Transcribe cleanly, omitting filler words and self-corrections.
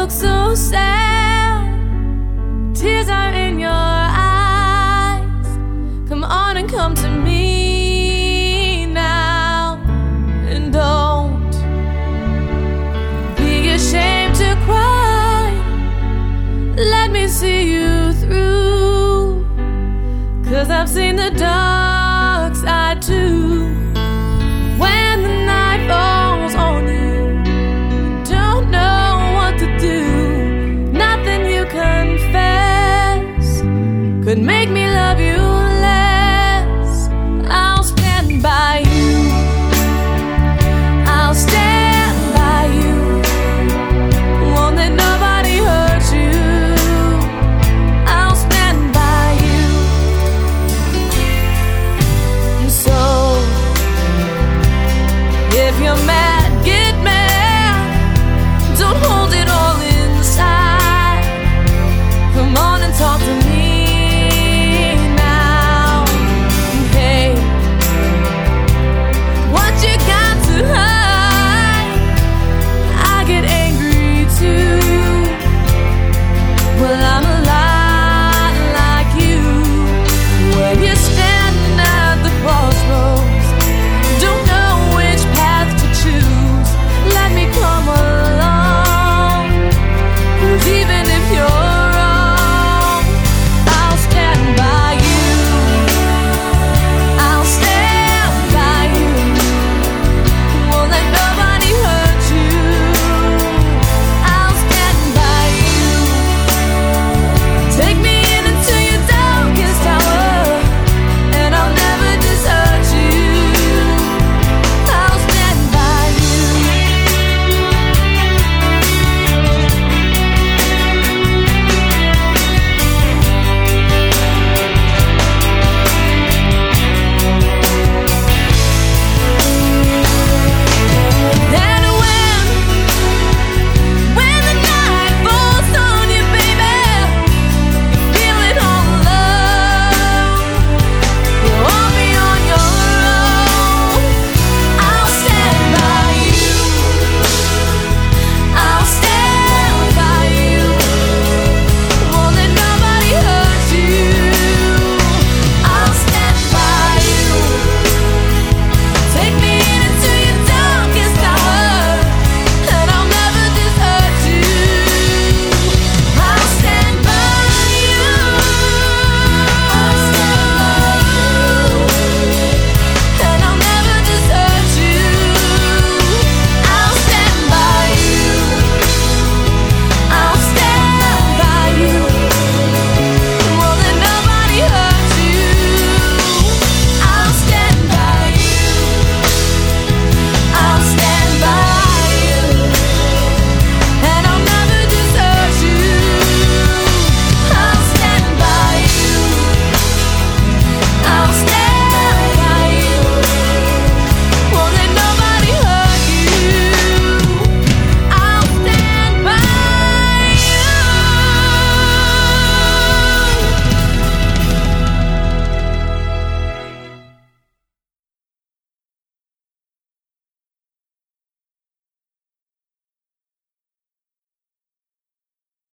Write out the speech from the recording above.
look so sad, tears are in your eyes. Come on and come to me now, and don't be ashamed to cry. Let me see you through, 'cause I've seen the dark side too. When the night falls on you, don't know what to do. Nothing you confess could make me